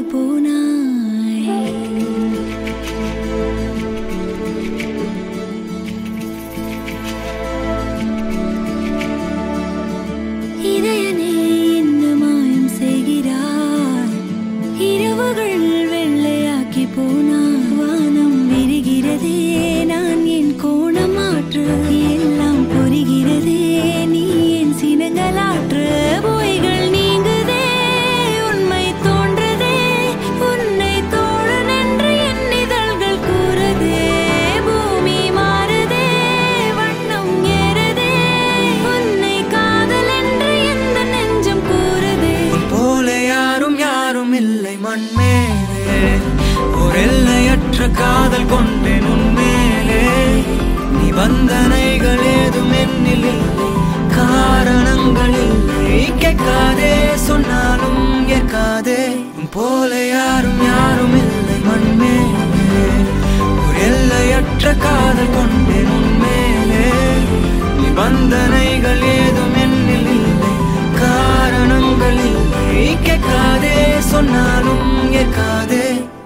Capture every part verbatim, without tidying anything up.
போனாய். இதயனே என்ன மாயம் செய்கிறாய், இரவுகள் வெள்ளையாக்கி போனாய். வானம் விரிகிறதே, நான் என் கோணம் மாற்று, எல்லாம் புரிகிறதே, நீ என் சினங்களாற்று. பொய்கள் நீங்குதே, உண்மை தோன்றதே, உன்னை தோழன் என்று என் இதழ்கள் கூறுதே. பூமி மாறுதே, வண்ணம் ஏறுதே, உன்னை காதல் என்று எந்த நெஞ்சம் கூறுதே. போல யாரும் யாரும் இல்லை மண்மேலே, ஒரு எல்லையற்ற காதல் கொண்டேன் உன்மேலே. நிபந்தனைகள் ஏதும் என்னில் இல்லை, காரணங்கள் இல்லை, கேட்காதே சொன்னாலும் ஏற்காதே. போல யாரும் யாரும் இல்லை மண்மேலே, ஒரு எல்லையற்ற காதல் கொண்டேன் உன்மேலே. நிபந்தனைகள் ஏதும் என்னில் இல்லை, காரணங்கள் இல்லை, கேட்காதே சொன்னாலும் ஏற்காதே.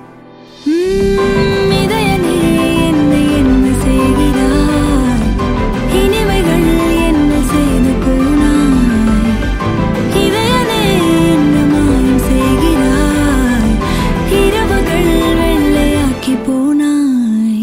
இதயனே என்னை என்ன செய்கிறாய், இனிமைகள் என்ன செய்து போனாய். இதயனே என்ன மாயம் செய்கிறாய், இரவுகள் வெள்ளையாக்கி போனாய்.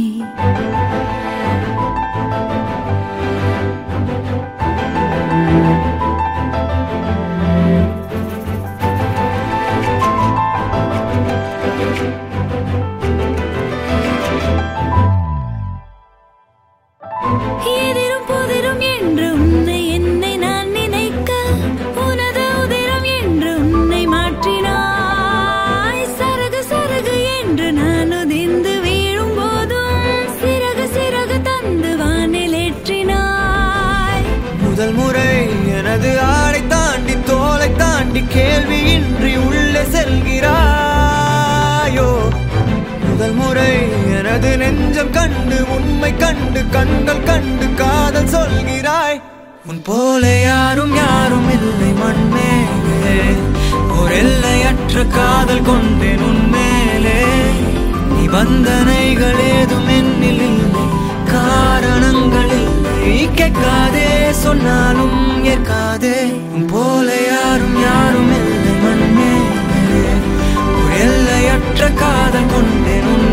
எதிரும் புதிரும் என்று உன்னை என்னை நான் நினைக்க, உனது உதிரம் என்று உன்னை மாற்றினாய். சரகு சரகு என்று நான் உதிர்ந்து வீழும் போதும் சிறகு சிறகு தந்து வானில் ஏற்றினாய். முதல் முறை எனது ஆடை தாண்டி தோலை தாண்டி கேள்வியின்றி உள்ளே செல்கிறாயோ. முதல் முறை எனது நெஞ்சம் கண்டு உண்மை கண்டு கண்கள் கண்டு காதல் சொல்கிறாய். உன் போல யாரும் யாரும் இல்லை மண்மேலே, ஒரு எல்லையற்ற காதல் கொண்டேன் உன்மேலே. நிபந்தனைகள் ஏதும் என்னில் இல்லை, காரணங்கள் இல்லை, கேட்காதே சொன்னாலும் ஏற்காதே. உன் போல யாரும் யாரும் இல்லை மண்மேலே, ஒரு எல்லையற்ற காதல் கொண்டேன்